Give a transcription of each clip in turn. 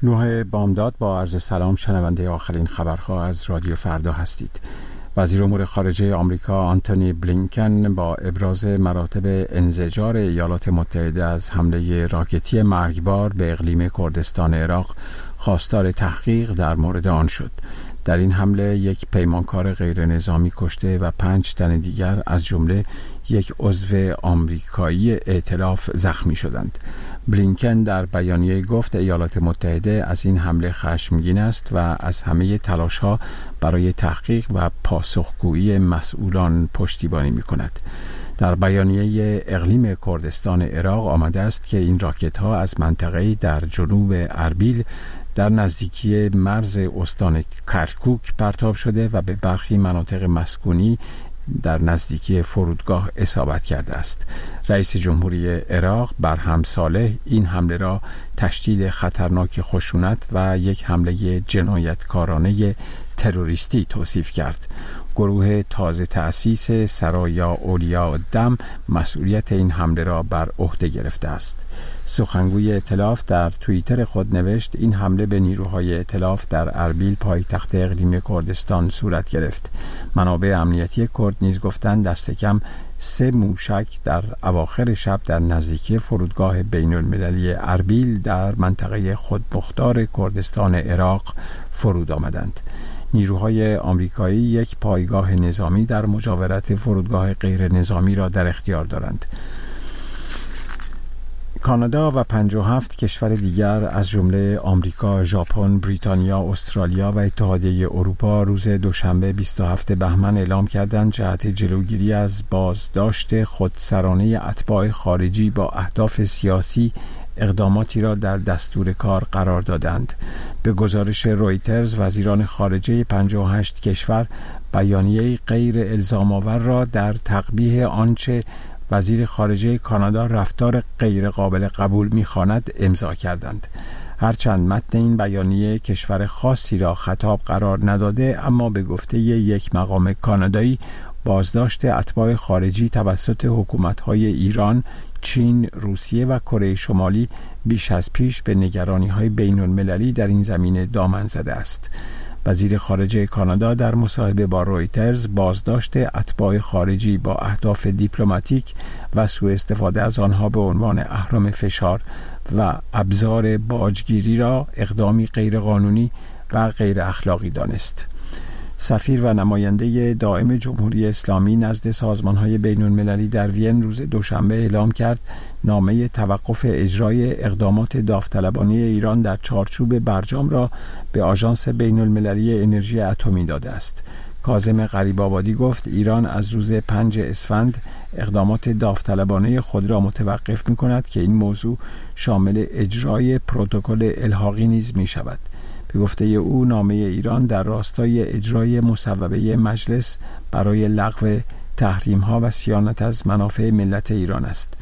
نوح بامداد با عرض سلام، شنونده آخرین خبرها از رادیو فردا هستید. وزیر امور خارجه آمریکا آنتونی بلینکن با ابراز مراتب انزجار ایالات متحده از حمله راکتی مرگبار به اقلیم کردستان عراق خواستار تحقیق در مورد آن شد. در این حمله یک پیمانکار غیر نظامی کشته و 5 تن دیگر از جمله یک عضو آمریکایی ائتلاف زخمی شدند. بلینکن در بیانیه گفت ایالات متحده از این حمله خشمگین است و از همه تلاش‌ها برای تحقیق و پاسخگویی مسئولان پشتیبانی می‌کند. در بیانیه اقلیم کردستان عراق آمده است که این راکت‌ها از منطقه‌ای در جنوب اربیل در نزدیکی مرز استان کرکوک پرتاب شده و به برخی مناطق مسکونی در نزدیکی فرودگاه اصابت کرده است. رئیس جمهوری عراق برهم صالح این حمله را تشدید خطرناک خشونت و یک حمله جنایتکارانه تروریستی توصیف کرد. گروه تازه تأسیس سرایا اولیاء الدم مسئولیت این حمله را بر عهده گرفته است. سخنگوی ائتلاف در توییتر خود نوشت این حمله به نیروهای ائتلاف در اربیل پایتخت اقلیم کردستان صورت گرفت. منابع امنیتی کرد نیز گفتند دست کم 3 موشک در اواخر شب در نزدیکی فرودگاه بین المللی اربیل در منطقه خودمختار کردستان عراق فرود آمدند. نیروهای آمریکایی یک پایگاه نظامی در مجاورت فرودگاه غیر نظامی را در اختیار دارند. کانادا و 57 کشور دیگر از جمله آمریکا، ژاپن، بریتانیا، استرالیا و اتحادیه اروپا روز دوشنبه 27 بهمن اعلام کردند جهت جلوگیری از بازداشت خودسرانه اتباع خارجی با اهداف سیاسی اقداماتی را در دستور کار قرار دادند. به گزارش رویترز وزیران خارجه 58 کشور بیانیه غیر الزام‌آور را در تقبیح آنچه وزیر خارجه کانادا رفتار غیر قابل قبول می‌خواند امضا کردند. هرچند متن این بیانیه کشور خاصی را خطاب قرار نداده، اما به گفته یک مقام کانادایی بازداشت اتباع خارجی توسط حکومت‌های ایران، چین، روسیه و کره شمالی بیش از پیش به نگرانی‌های بین‌المللی در این زمینه دامن زده است. وزیر خارجه کانادا در مصاحبه با رویترز بازداشت اتباع خارجی با اهداف دیپلماتیک و سوء استفاده از آنها به عنوان اهرم فشار و ابزار باجگیری را اقدامی غیرقانونی و غیر اخلاقی دانست. سفیر و نماینده دائم جمهوری اسلامی نزد سازمان‌های بین‌المللی در وین روز دوشنبه اعلام کرد نامه توقف اجرای اقدامات داوطلبانه ایران در چارچوب برجام را به آژانس بین‌المللی انرژی اتمی داده است. کاظم غریب‌آبادی گفت ایران از روز 5 اسفند اقدامات داوطلبانه خود را متوقف می‌کند که این موضوع شامل اجرای پروتکل الحاقی نیز می‌شود. به گفته او نامه ایران در راستای اجرای مصوبه مجلس برای لغو تحریم‌ها و صیانت از منافع ملت ایران است.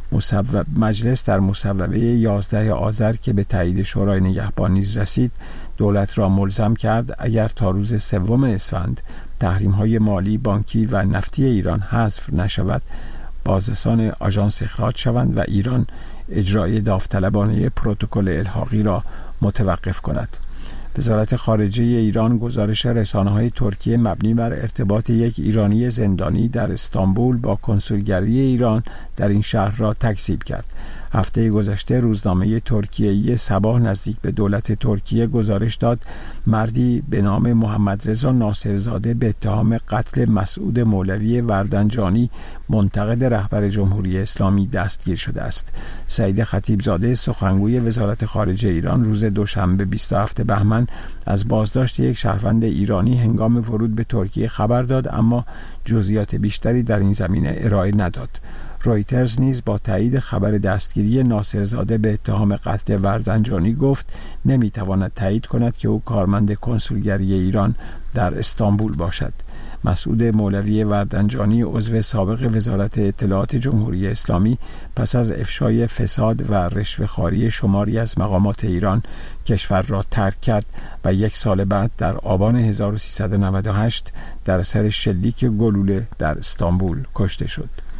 مجلس در مصوبه 11 آذر که به تایید شورای نگهبان نیز رسید، دولت را ملزم کرد اگر تا روز 3 اسفند تحریم‌های مالی، بانکی و نفتی ایران حذف نشود، بازرسان آژانس اخراج شوند و ایران اجرای داوطلبانه پروتکل الحاقی را متوقف کند. وزارت خارجه ایران گزارش رسانه‌های ترکیه مبنی بر ارتباط یک ایرانی زندانی در استانبول با کنسولگری ایران در این شهر را تکذیب کرد. هفته گذشته روزنامه ترکیه‌ای صباح نزدیک به دولت ترکیه گزارش داد مردی به نام محمد رضا ناصرزاده به اتهام قتل مسعود مولوی وردنجانی منتقد رهبر جمهوری اسلامی دستگیر شده است. سعید خطیبزاده سخنگوی وزارت خارجه ایران روز دوشنبه 27 بهمن از بازداشت یک شهروند ایرانی هنگام ورود به ترکیه خبر داد، اما جزئیات بیشتری در این زمینه ارائه نداد. رویترز نیز با تایید خبر دستگیری ناصرزاده به اتهام قتل وردنجانی گفت نمیتواند تایید کند که او کارمند کنسولگری ایران در استانبول باشد. مسعود مولوی وردنجانی عضو سابق وزارت اطلاعات جمهوری اسلامی پس از افشای فساد و رشوه‌خواری شماری از مقامات ایران کشور را ترک کرد و 1 سال بعد در آبان 1398 در اثر شلیک گلوله در استانبول کشته شد.